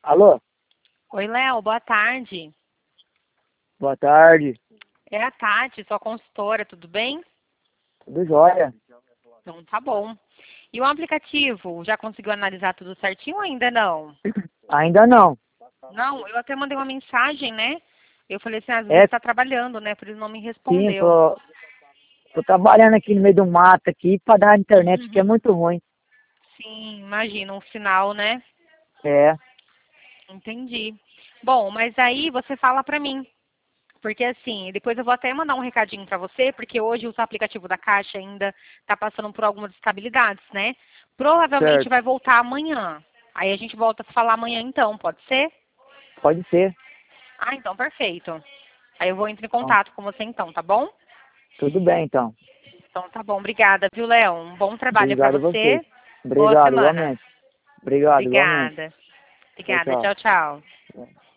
Alô? Oi, Léo, boa tarde. Boa tarde. É a Tati, sua consultora, tudo bem? Tudo jóia? Então tá bom. E o aplicativo, já conseguiu analisar tudo certinho ou ainda não? Ainda não. Não, eu até mandei uma mensagem, né? Eu falei assim, às É, vezes tá trabalhando, né? Por isso não me sim, respondeu. tô trabalhando aqui no meio do mato aqui pra dar na internet, que é muito ruim. Sim, imagina, um sinal, né? É, Entendi. Bom, mas aí você fala pra mim. Porque assim, depois eu vou até mandar um recadinho pra você, porque hoje o aplicativo da Caixa ainda tá passando por algumas instabilidades, né? Provavelmente certo. vai voltar amanhã. Aí a gente volta a se falar amanhã então, pode ser? Pode ser. Ah, então perfeito. Aí eu vou entrar em Então, contato com você então, tá bom? tudo bem, então. Então tá bom, obrigada, viu, Léo? Um bom trabalho pra Obrigado a você. você. Boa Obrigado, semana. igualmente. Obrigado, igualmente. Obrigada. Tchau, Obrigada. tchau. Tchau, tchau.